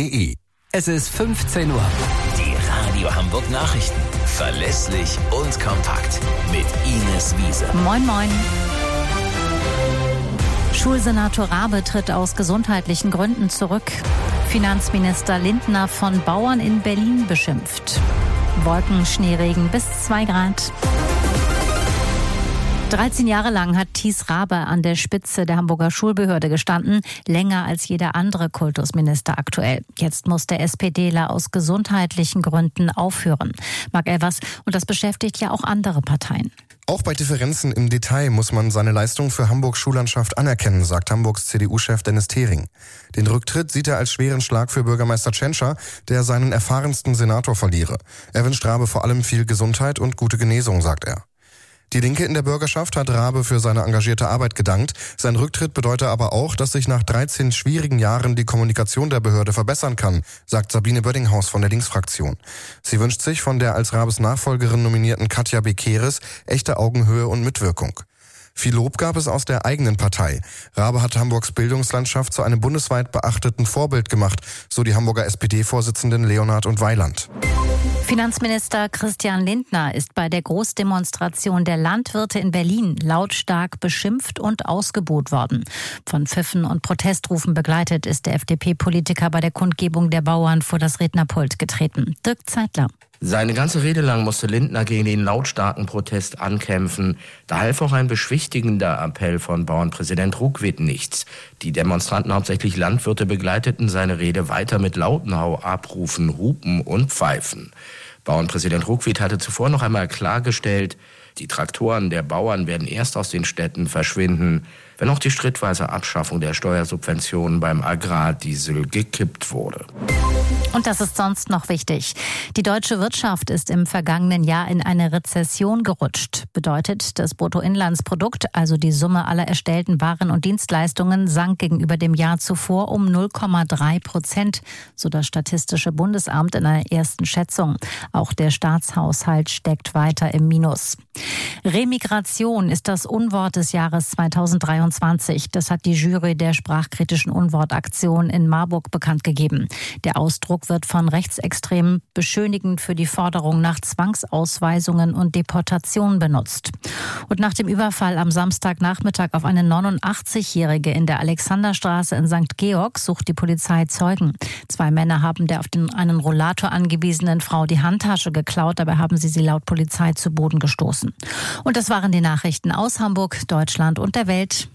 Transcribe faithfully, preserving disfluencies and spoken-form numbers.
de. Es ist fünfzehn Uhr. Die Radio Hamburg Nachrichten. Verlässlich und kompakt. Mit Ines Wiese. Moin, moin. Schulsenator Rabe tritt aus gesundheitlichen Gründen zurück. Finanzminister Lindner von Bauern in Berlin beschimpft. Wolken, Schneeregen bis zwei Grad. dreizehn Jahre lang hat Thies Rabe an der Spitze der Hamburger Schulbehörde gestanden, länger als jeder andere Kultusminister aktuell. Jetzt muss der SPDler aus gesundheitlichen Gründen aufhören. Marc Elvers, und das beschäftigt ja auch andere Parteien. Auch bei Differenzen im Detail muss man seine Leistung für Hamburgs Schullandschaft anerkennen, sagt Hamburgs C D U-Chef Dennis Thering. Den Rücktritt sieht er als schweren Schlag für Bürgermeister Tschentscher, der seinen erfahrensten Senator verliere. Er wünscht Rabe vor allem viel Gesundheit und gute Genesung, sagt er. Die Linke in der Bürgerschaft hat Rabe für seine engagierte Arbeit gedankt. Sein Rücktritt bedeutet aber auch, dass sich nach dreizehn schwierigen Jahren die Kommunikation der Behörde verbessern kann, sagt Sabine Böddinghaus von der Linksfraktion. Sie wünscht sich von der als Rabes Nachfolgerin nominierten Katja Bekeres echte Augenhöhe und Mitwirkung. Viel Lob gab es aus der eigenen Partei. Rabe hat Hamburgs Bildungslandschaft zu einem bundesweit beachteten Vorbild gemacht, so die Hamburger S P D-Vorsitzenden Leonhard und Weiland. Finanzminister Christian Lindner ist bei der Großdemonstration der Landwirte in Berlin lautstark beschimpft und ausgebuht worden. Von Pfiffen und Protestrufen begleitet ist der F D P-Politiker bei der Kundgebung der Bauern vor das Rednerpult getreten. Dirk Zeitler. Seine ganze Rede lang musste Lindner gegen den lautstarken Protest ankämpfen. Da half auch ein beschwichtigender Appell von Bauernpräsident Ruckwied nichts. Die Demonstranten, hauptsächlich Landwirte, begleiteten seine Rede weiter mit lauten Hau-Abrufen, Hupen und Pfeifen. Bauernpräsident Ruckwied hatte zuvor noch einmal klargestellt, die Traktoren der Bauern werden erst aus den Städten verschwinden, wenn auch die schrittweise Abschaffung der Steuersubventionen beim Agrardiesel gekippt wurde. Und das ist sonst noch wichtig. Die deutsche Wirtschaft ist im vergangenen Jahr in eine Rezession gerutscht. Bedeutet, das Bruttoinlandsprodukt, also die Summe aller erstellten Waren und Dienstleistungen, sank gegenüber dem Jahr zuvor um null Komma drei Prozent, so das Statistische Bundesamt in einer ersten Schätzung. Auch der Staatshaushalt steckt weiter im Minus. Remigration ist das Unwort des Jahres zweitausenddreiundzwanzig. Das hat die Jury der sprachkritischen Unwortaktion in Marburg bekannt gegeben. Der Ausdruck wird von Rechtsextremen beschönigend für die Forderung nach Zwangsausweisungen und Deportation benutzt. Und nach dem Überfall am Samstagnachmittag auf eine neunundachtzigjährige in der Alexanderstraße in Sankt Georg sucht die Polizei Zeugen. Zwei Männer haben der auf den einen Rollator angewiesenen Frau die Handtasche geklaut, dabei haben sie sie laut Polizei zu Boden gestoßen. Und das waren die Nachrichten aus Hamburg, Deutschland und der Welt.